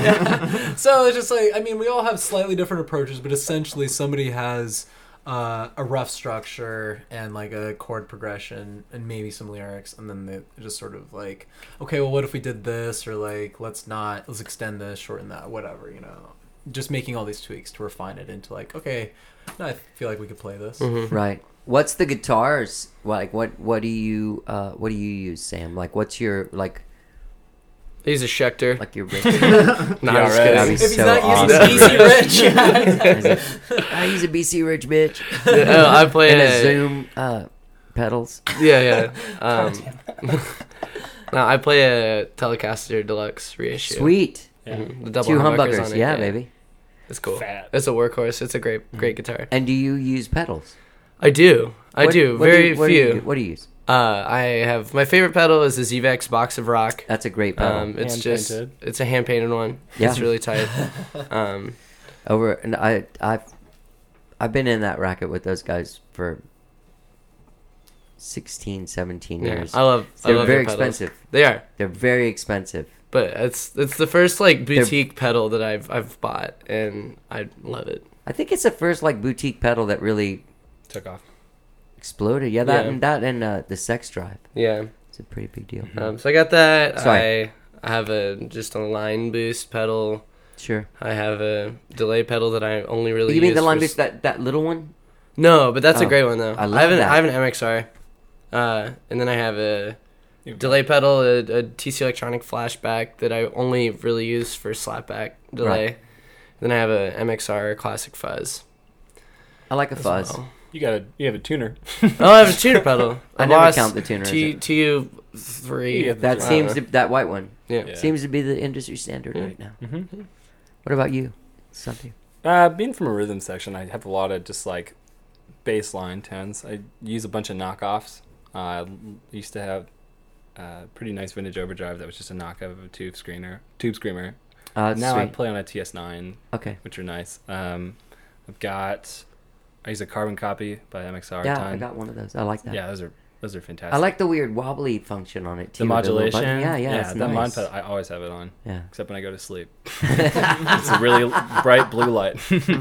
So it's just like, I mean, we all have slightly different approaches, but essentially somebody has a rough structure and like a chord progression and maybe some lyrics, and then they just sort of like, okay, well, what if we did this, or like, let's extend this, shorten that, whatever, you know, just making all these tweaks to refine it into like, okay, now I feel like we could play this. Right. What's the guitars like? What do you use, Sam? Like, what's your like He's a Schecter. like your Rich? Not Yeah, just right. kidding. That'd be If he's so not awesome. using BC Rich, I use a BC Rich bitch I play and a a Zoom pedals. Yeah. No, I play a Telecaster Deluxe reissue. Sweet. Yeah. Mhm. The double 2 humbuckers humbuckers. on it, Yeah, baby. It's cool. Fat. It's a workhorse. It's a great guitar. And do you use pedals? I do. I What- do. what Very you- what do you few. do? What do you use? I have my favorite pedal is the Zvex Box of Rock. That's a great pedal. It's just Hand-painted. it's a hand painted one. Yeah. It's really tight. Um, And I've been in that racket with those guys for 16, 17 yeah, years. I love They're their very pedals. expensive. They are, They're very expensive. but it's the first like boutique pedal that I've bought, and I love it. I think it's the first like boutique pedal that really Took off. exploded. Yeah, that and the Sex Drive. Yeah. It's a pretty big deal. So I got that. Sorry. I have just a line boost pedal. Sure. I have a delay pedal that I only really You mean use the line for boost, that little one? No, but that's a Oh, great one though. I love that. I have an MXR, and then I have a delay pedal, a TC Electronic Flashback that I only really use for slapback delay. Right. Then I have a MXR Classic Fuzz. I like a as fuzz. well. You have a tuner. Oh, I have a tuner pedal. I A never Boss count the tuner as a- TU3. Yeah, That seems to, that white one Yeah. Yeah. seems to be the industry standard right now. Mm-hmm. What about you? Something. Being from a rhythm section, I have a lot of just like bass line tones. I use a bunch of knockoffs. I used to have a pretty nice vintage overdrive that was just a knockoff of a Tube Screamer. That's Now I sweet. play on a TS9, Okay. which are nice. I use a carbon copy by MXR. Yeah, ton. I got one of those. I like that. Yeah, those are fantastic. I like the weird wobbly function on it too. the little modulation. button. Yeah, it's that mod nice. pedal, I always have it on, Yeah. except when I go to sleep. It's a really bright blue light.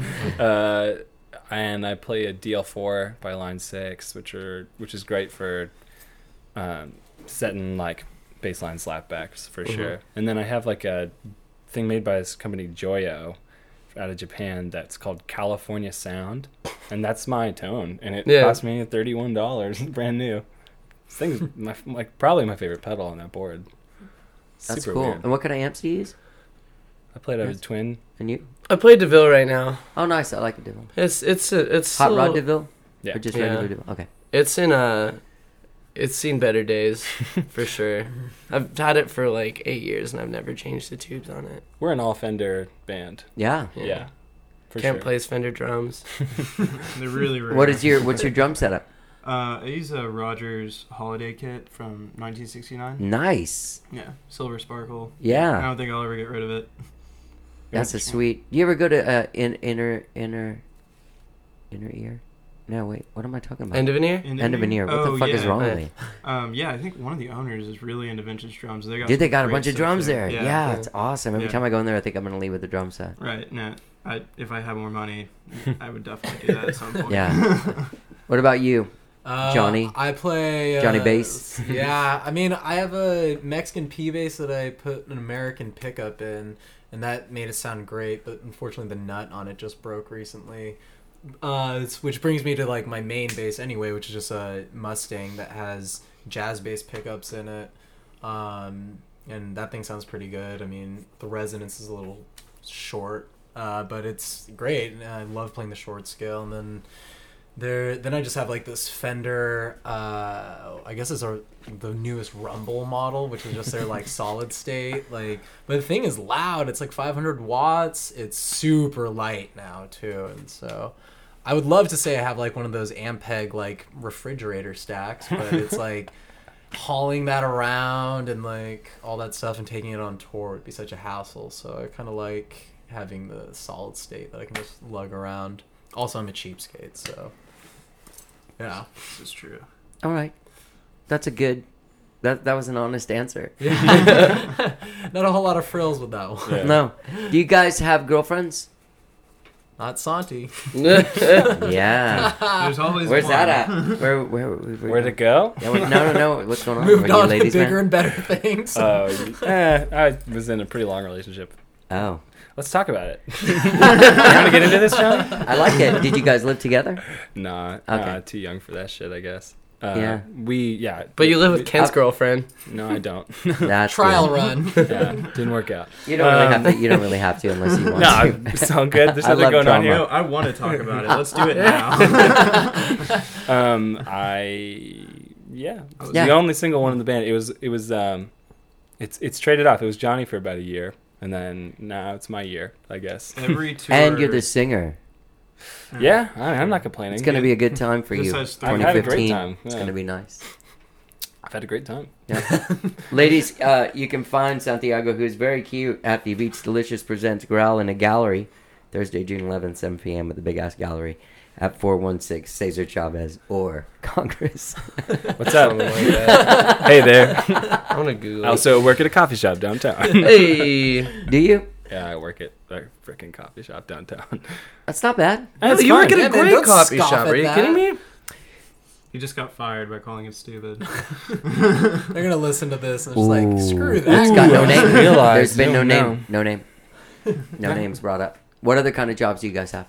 And I play a DL4 by Line 6, which is great for setting like baseline slapbacks for sure. And then I have like a thing made by this company Joyo out of Japan that's called California Sound, and that's my tone, and it Yeah. cost me $31, brand new. This thing's probably my favorite pedal on that board. That's Super cool. weird. And what kind of amps do you use? I played out Nice. a twin. And you? I play DeVille right now. Oh, nice. I like a DeVille. It's Hot rod still- DeVille? Yeah. Or just Yeah. regular DeVille? Okay. It's seen better days for sure. I've had it for like 8 years and I've never changed the tubes on it. We're an all Fender band. Yeah. Yeah. For Can't sure. play Fender drums. They're really rare. What's your drum setup? I use a Rogers Holiday Kit from 1969. Nice. Yeah, Silver Sparkle. I Yeah. don't think I'll ever get rid of it. That's a sweet. Do you ever go to inner ear? No, wait. What am I talking about? End of an ear? End of an ear. What Oh, the fuck is yeah. wrong with Yeah. me? Yeah, I think one of the owners is really into vintage drums. They got Dude, they some got a great bunch of stuff drums there. Yeah, Yeah. it's awesome. Every Yeah. time I go in there, I think I'm gonna leave with a drum set. Right. No, if I had more money, I would definitely do that at some point. Yeah. What about you? Johnny? I play Johnny Bass? Yeah, I mean, I have a Mexican P bass that I put an American pickup in, and that made it sound great. But unfortunately, the nut on it just broke recently. Which brings me to like my main bass anyway, which is just a Mustang that has jazz bass pickups in it, and that thing sounds pretty good. I mean, the resonance is a little short, but it's great. And I love playing the short scale, and then I just have like this Fender, I guess it's the newest Rumble model, which is just their like solid state. But the thing is loud. It's like 500 watts. It's super light now too, and so I would love to say I have like one of those Ampeg like refrigerator stacks, but it's like hauling that around and like all that stuff and taking it on tour would be such a hassle. So I kind of like having the solid state that I can just lug around. Also, I'm a cheapskate, so yeah. This is true. All right. That's a good. That was an honest answer. Not a whole lot of frills with that one. Yeah. No. Do you guys have girlfriends? Not Santi. Yeah. There's always Where's one. that at? Where Where'd it go? Yeah, no. What's going on? Moved Are you on to ladies, bigger man? and better things. I was in a pretty long relationship. Oh, Let's talk about it. You want to get into this, Johnny? I like it. Did you guys live together? Nah, Okay. too young for that shit, I guess. Yeah. But you live with Kent's girlfriend. No, I don't. That's Trial good. run. Yeah, didn't work out. You don't really have to. You don't really have to unless you want No, to. it's all good. There's I nothing love going on drama. here. No, I want to talk about it. Let's do it now. I was Yeah. the only single one in the band. It was It's traded off. It was Johnny for about a year, and then now it's my year, I guess. Every tour. And you're the singer. Yeah, I'm not complaining. It's going to be a good time for This you. has- I've had a great 2015. time. It's Yeah. going to be nice. I've had a great time. Ladies, you can find Santiago, who's very cute, at the Beats Delicious Presents Growl in a Gallery, Thursday, June 11th, 7 p.m. at the Big Ass Gallery at 416 Cesar Chavez or Congress. What's up? Something like that. Hey there. I want to Google I it. also work at a coffee shop downtown. Hey. Do you? Yeah, I work at a freaking coffee shop downtown. That's not bad. That's You work fine. at a man, great don't coffee scoff shop. at Are you that. kidding me? He just got fired by calling it stupid. They're gonna listen to this and just like, screw It's that. got no guy. name. Realize, There's been no no, name. No name. No names brought up. What other kind of jobs do you guys have?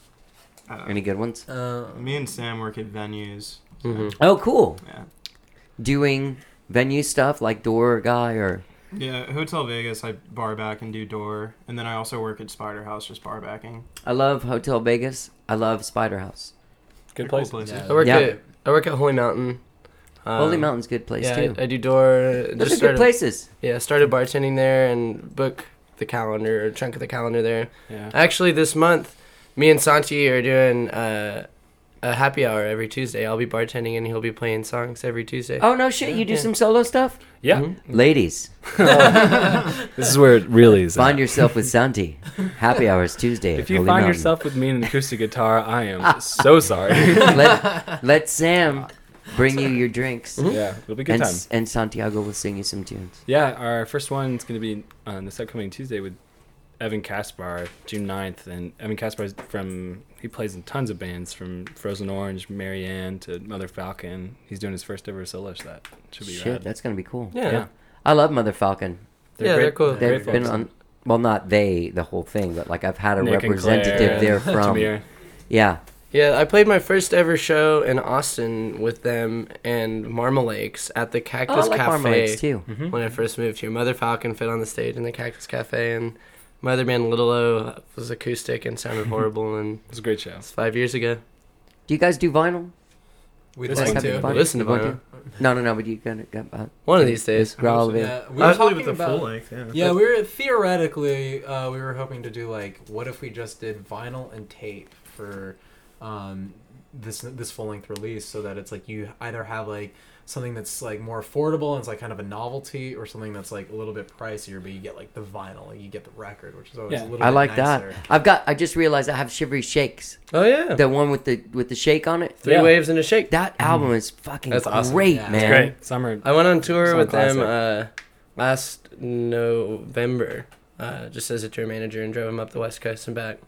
Any good ones? Me and Sam work at venues. Mhm. Oh, cool. Yeah. Doing venue stuff like door guy or... Yeah, Hotel Vegas, I bar back and do door. And then I also work at Spider House, just bar backing. I love Hotel Vegas. I love Spider House. Good Cool place. places. Yeah. I work at Holy Mountain. Holy Mountain's a good place yeah, too. I do door. Those Just are good started, places. Yeah, started bartending there and book the calendar, or chunk of the calendar there. Yeah. Actually, this month, me and Santi are doing a happy hour every Tuesday. I'll be bartending and he'll be playing songs every Tuesday. Oh, no shit. You do Yeah. some solo stuff? Yeah. Mm-hmm. Ladies, This is where it really is. find at. yourself with Santi. Happy hours Tuesday. If at you Holy find Mountain. yourself with me and an acoustic guitar, I am so sorry. let Sam bring you your drinks. Yeah, it'll be a good time. And Santiago will sing you some tunes. Yeah, our first one's going to be on this upcoming Tuesday with Evan Kaspar, June 9th. And Evan Kaspar is he plays in tons of bands, from Frozen Orange, Marianne, to Mother Falcon. He's doing his first ever solo set. Should be Shit, rad. that's going to be cool. yeah. Yeah. I love Mother Falcon. They're cool. They've great been folks. on, well, not they, the whole thing, but like I've had a Nick and representative Claire, there from. Jameer. Yeah. Yeah, I played my first ever show in Austin with them and Marmalakes at the Oh, Cactus I like Cafe. Marmalades too. Mm-hmm. When I first moved here, Mother Falcon fit on the stage in the Cactus Cafe, and my other band Little O was acoustic and sounded horrible. And It was a great show. it's 5 years ago. Do you guys do vinyl? We'd This like one Have too. you vinyl? Listen to You want vinyl. No, but you got One of these days. Growl of it. Yeah, we were Hopefully talking with the about. full length, yeah. Yeah, we were theoretically we were hoping to do like, what if we just did vinyl and tape for this full length release, so that it's like you either have like something that's like more affordable and it's like kind of a novelty, or something that's like a little bit pricier, but you get like the vinyl, like you get the record, which is always Yeah. a little I bit like nicer. that. I just realized I have Shivery Shakes. Oh yeah, The one with the shake on it. 3 Yeah. waves and a shake. That album is fucking That's awesome. great, Yeah. man. Great. Summer. I went on tour Song with them classic. last November, just as a tour manager, and drove them up the West Coast and back.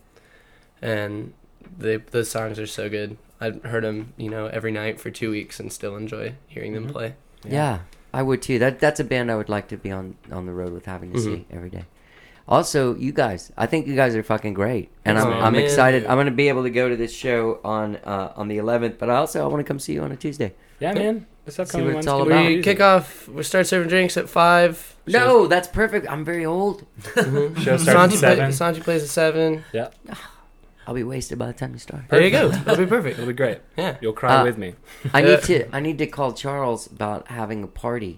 And those songs are so good. I've heard them, every night for 2 weeks, and still enjoy hearing them play. Yeah, I would too. That's a band I would like to be on the road with, having to Mhm. see every day. Also, you guys, I think you guys are fucking great, and Thanks, I'm man. excited. I'm gonna be able to go to this show on the 11th, but I want to come see you on a Tuesday. Yeah, man. This upcoming what one's it's all gonna be about. We amazing. kick off. We start serving drinks at 5. No, that's perfect. I'm very old. Show starts at Santi, 7. Santi plays at 7. Yeah, I'll be wasted by the time you start. There you go. That'll be perfect. it'll be great. Yeah. You'll cry Uh, with me. I need to call Charles about having a party.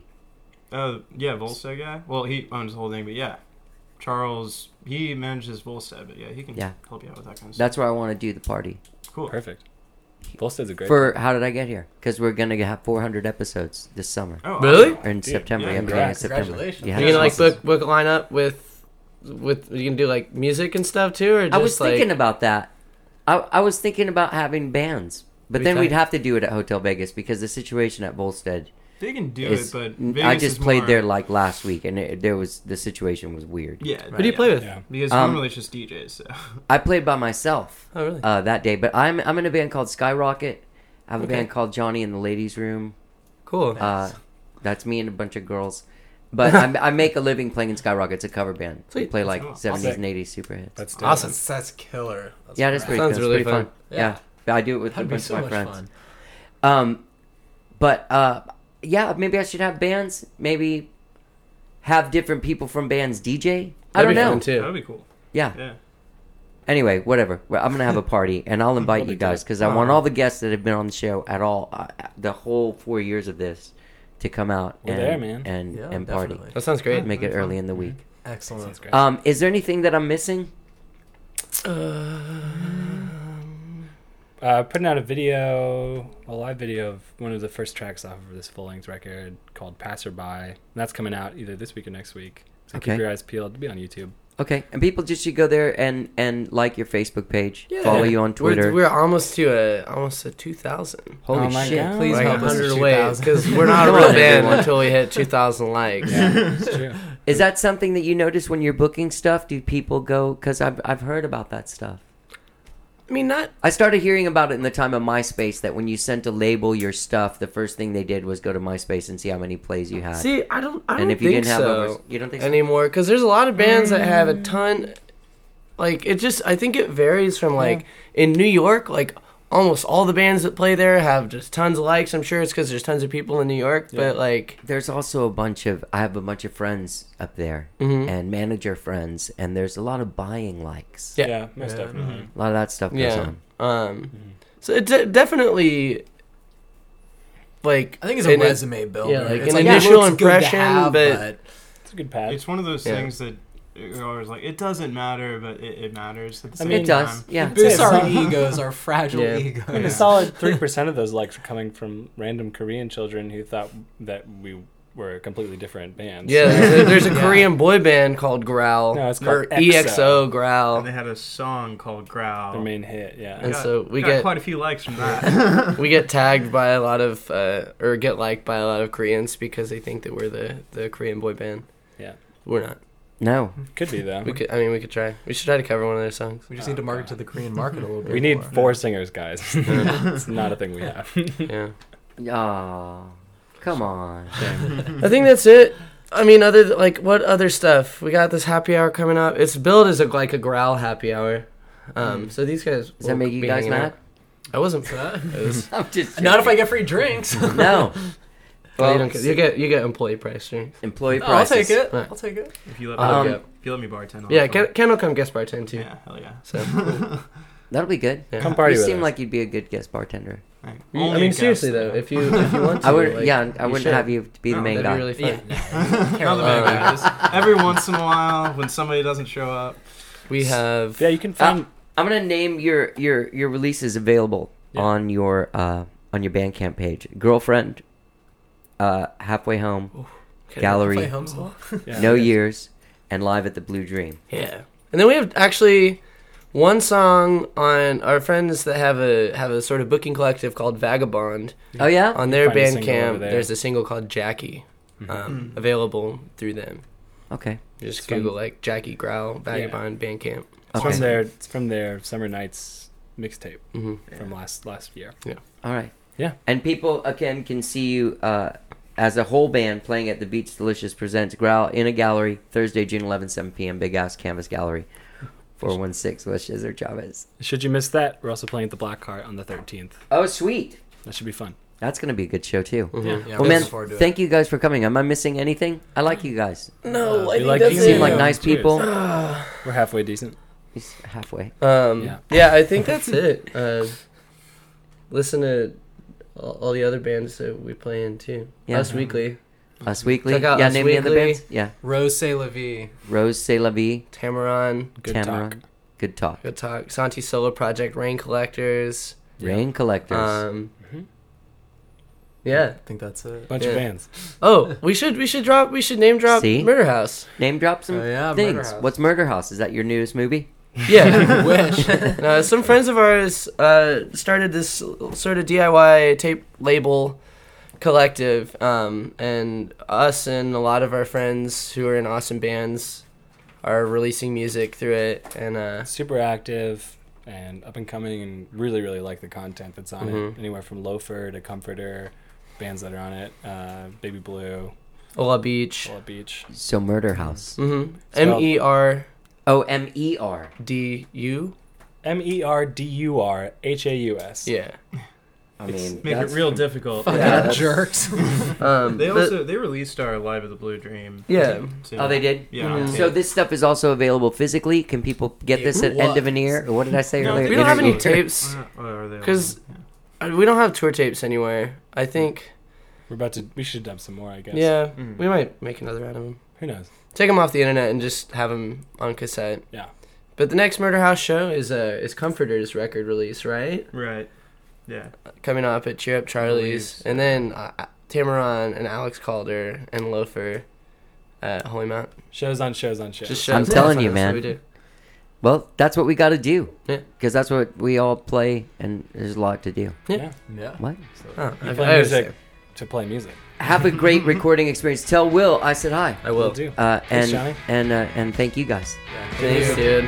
Yeah, Volstead guy. Well, he owns the whole thing, but yeah. Charles, he manages Volstead, but yeah, he can Yeah. help you out with that kind of stuff. That's where I want to do the party. Cool. Perfect. Volstead's a great. For how did I get here? Because we're gonna have 400 episodes this summer Oh, Really? or in Dude, September. yeah, in beginning of congrats. September. Congratulations. Yeah, You're gonna like awesome. book a lineup with you can do like music and stuff too, or just I was like thinking about that. I was thinking about having bands, but Pretty then we'd tight. have to do it at Hotel Vegas because the situation at Volstead They can do is. it, but Vegas I just is played more, there like last week, and the situation was weird. Yeah. who do you play with? Yeah. Because Um, normally it's just DJs. So. I played by myself Oh really? that day, but I'm in a band called Skyrocket. I have a Okay. band called Johnny in the Ladies' Room. Cool. That's me and a bunch of girls. But I make a living playing in Skyrocket. It's a cover band. We Sweet. play like That's 70s sick. and 80s super hits. That's dope. Awesome. That's killer. That's Yeah, that's rad. pretty Sounds cool. It's really pretty fun. fun. Yeah. I do it with a That'd be bunch so of my much friends. fun. But yeah, maybe I should have bands. Maybe have different people from bands DJ. I That'd don't be know. fun too. That'd be cool. Yeah. Yeah. Anyway, whatever. Well, I'm gonna have a party, and I'll invite you guys because I want all the guests that have been on the show at all the whole 4 years of this to come out We're and there, man. and party. definitely. That sounds great. Make it early in the week. Excellent. Sounds great. Is there anything that I'm missing? Putting out a live video of one of the first tracks off of this full-length record called Passerby. And that's coming out either this week or next week. So Okay. keep your eyes peeled. It'll be on YouTube. Okay, and people just should go there and like your Facebook page, follow you on Twitter. We're almost to almost 2,000. Holy Oh my shit! God. Please Like help us 100 to away 2,000. because we're not a Come real on, band everyone. until we hit 2,000 likes. It's true. Is that something that you notice when you're booking stuff? Do people go? Because I've heard about that stuff. I mean, not I started hearing about it in the time of MySpace. That when you sent a label your stuff, the first thing they did was go to MySpace and see how many plays you had. see. I don't and if you think didn't have so over, you don't think so? anymore because there's a lot of bands that have a ton. Like it just, I think it varies from like in New York, like almost all the bands that play there have just tons of likes. I'm sure it's because there's tons of people in New York, but like There's also I have a bunch of friends up there Mhm. and manager friends, and there's a lot of buying likes. Yeah. Yeah, most definitely. A lot of that stuff goes yeah. on. So it definitely like I think it's a an- resume builder. yeah, like It's an it initial looks good to impression, have, but- It's a good pad. It's one of those Yeah. things that you're always like, it doesn't matter, but it matters at the I same mean, It does, time. yeah. it boosts Yeah. our egos, our fragile Yeah. egos. I mean, a solid 3% of those likes are coming from random Korean children who thought that we were a completely different band. Yeah, there's a Korean boy band called Growl. No, it's or called EXO And Growl. they had a song called Growl. Their main hit, yeah. And so we got get quite a few likes from that. we get tagged by a lot of or get liked by a lot of Koreans because they think that we're the Korean boy band. Yeah. We're not. No, Could be, though. We could try. We should try to cover one of their songs. We just need to market to the Korean market a little bit. We need more. 4 singers, guys. It's not a thing we have. Yeah. oh, come on. I think that's it. I mean, what other stuff? We got this happy hour coming up. It's billed as like a Growl happy hour. So these guys. Does that make you guys mad? I wasn't for that. It was, I'm just Not if I get free drinks. no well, you don't get you get employee price drinks. employee Oh, I'll prices. take it. Right. I'll take it. if you let Um, me, if you let me bartend. Yeah, also. Ken will come guest bartend too. Yeah, hell yeah. So That'll be good. yeah. Come party You with seem us. like you'd be a good guest bartender. Right. I Only a mean, guest, seriously though, if you want to, I would, like, yeah, I you wouldn't should. have you to be the No, main That'd guy. be really fun. Not the bad guys. Every once in a while, when somebody doesn't show up, We have Yeah, you can find. I'm gonna name your releases available on your Bandcamp page. Girlfriend, Halfway Home, Gallery, Play home still? Yeah, No yeah. Years, and Live at the Blue Dream. yeah, and then we have actually one song on our friends that have a sort of booking collective called Vagabond. Oh yeah, On their Find a single over Bandcamp, there. there's a single called Jackie, available through them. okay. Just It's from- Google like Jackie Growl Vagabond Bandcamp. It's Okay. from their Summer Nights mixtape hmm from last year. All right. Yeah. And people again can see you as a whole band playing at the Beats Delicious presents Growl in a gallery Thursday, June 11th, 7 p.m. Big Ass Canvas Gallery, 416 West Cesar Chavez. Should you miss that, we're also playing at the Black Heart on the 13th. Oh, sweet. That should be fun. That's gonna be a good show too. Mm-hmm. Yeah. Yeah, Well, I'm man, looking forward to it. thank you guys for coming. Am I missing anything? I like you guys. No, I you think like that's You you? seem it. like nice Cheers. people. We're halfway decent. He's halfway. Yeah, I think that's it. Listen to all the other bands that we play in too. Yeah. Us Weekly, Us Weekly. Check out Yeah, Us name the other Weekly. bands. Yeah. Rose C'est La Vie. Rose C'est La Vie. Tamaran, Good Tamaran. talk. Good talk. Good Talk, Santi Solo Project, Rain Collectors. Rain Collectors. Mhm. Yeah. I think that's it. Bunch of Yeah. bands. Oh, we should name drop See? Murder House. Name drop some Oh, yeah, Murder things. House. What's Murder House? Is that your newest movie? Yeah. Wish. Some friends of ours started this sort of DIY tape label collective, and us and a lot of our friends who are in awesome bands are releasing music through it. And Super active and up and coming, and really, really like the content that's on it. Anywhere from Loafer to Comforter, bands that are on it. Baby Blue, Ola Beach. Ola Beach. So Murder House. Mm-hmm. Spelled- MERDU. Oh, MER. MERDURHAUS. Yeah. I mean, make it that's- real difficult. Jerks. They released our Live at the Blue Dream. Yeah. too. Oh, they did? Yeah. Mhm. So this stuff is also available physically. Can people get this at End of an Ear? Or what did I say No, earlier? We don't have any Interview. tapes Or are they? 'cause we don't have tour tapes anywhere. I think We should dub some more, I guess. Yeah, Mhm. we might make another out of them. Who knows? Take them off the internet and just have them on cassette. Yeah. But the next Murder House show is Comforter's record release, right? Right. Yeah. Coming up at Cheer Up Charlie's, and then Tamaron and Alex Calder and Loafer at Holy Mount. Shows on shows on shows. Just I'm shows. telling That's you, what man. we do. Well, that's what we got to do. Yeah. Because that's what we all play, and there's a lot to do. yeah. Yeah. What? Oh, You I play was music there. to play music. Have a great recording experience. Tell Will I said hi. I will. do. And Johnny. and thank you guys. Yeah. Thanks, dude.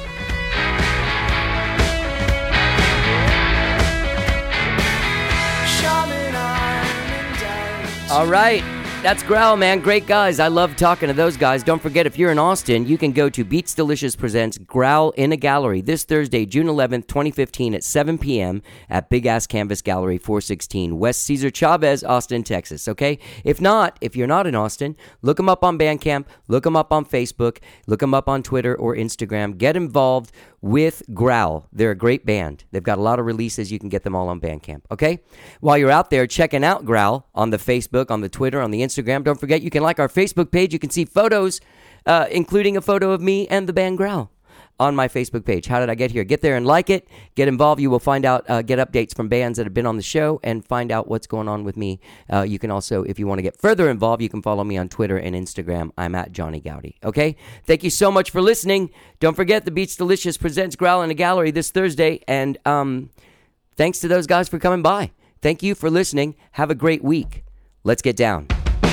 All right. That's Growl, man. Great guys. I love talking to those guys. Don't forget, if you're in Austin, you can go to Beats Delicious Presents Growl in a Gallery this Thursday, June 11th, 2015 at 7 p.m. at Big Ass Canvas Gallery, 416 West Cesar Chavez, Austin, Texas, okay? If you're not in Austin, look them up on Bandcamp, look them up on Facebook, look them up on Twitter or Instagram. Get involved with Growl. They're a great band. They've got a lot of releases. You can get them all on Bandcamp, okay? While you're out there checking out Growl on the Facebook, on the Twitter, on the Instagram, don't forget you can like our Facebook page. You can see photos, including a photo of me and the band Growl on my Facebook page. How did I get here? Get there and like it. Get involved. You will find out, get updates from bands that have been on the show and find out what's going on with me. You can also, if you want to get further involved, you can follow me on Twitter and Instagram. I'm at Johnny Gowdy. Okay? Thank you so much for listening. Don't forget the Beats Delicious presents Growl in a Gallery this Thursday. And thanks to those guys for coming by. Thank you for listening. Have a great week. Let's get down.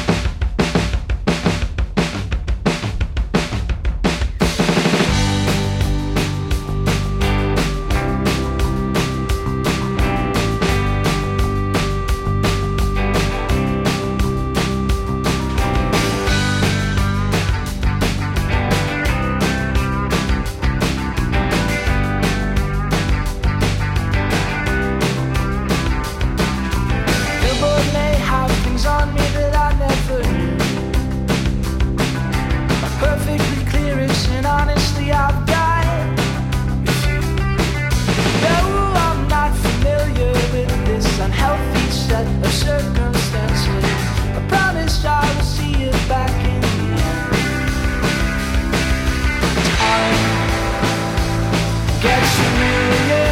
Billboard may have things on me that I never knew. Perfectly clearest and honestly I've died. No, I'm not familiar with this unhealthy set of circumstances. I promise I will see you back in the end. Time gets familiar.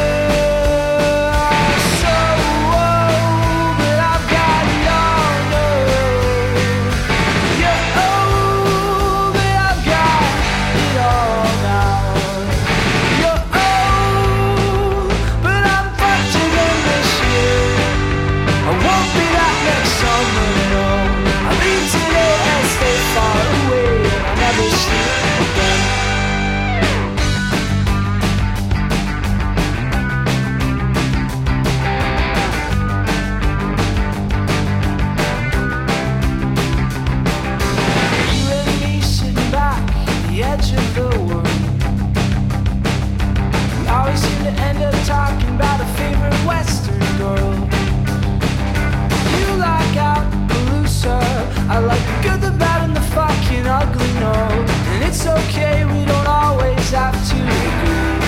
I like the good, the bad, and the fucking ugly, no. And it's okay, we don't always have to agree.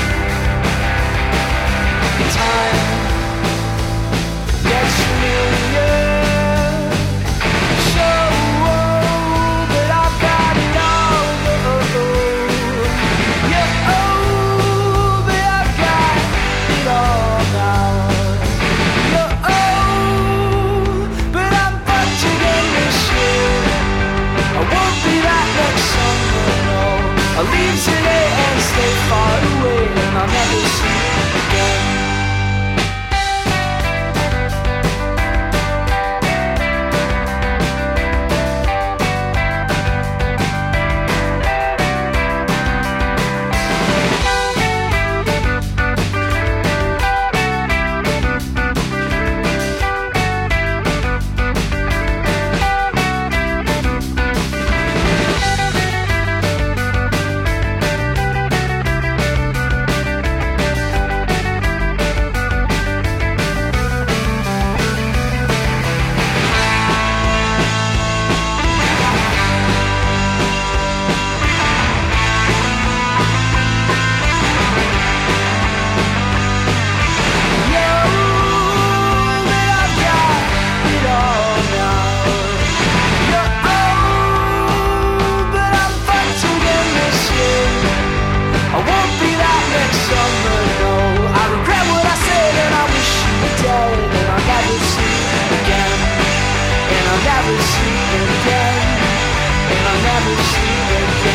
Time gets familiar. So old, but I've got it all. Yeah, oh, but I've got it all now. You're old, but I'm fucked again this year. I won't be that next summer, no. I'll leave never sleep again. And I'll never sleep again.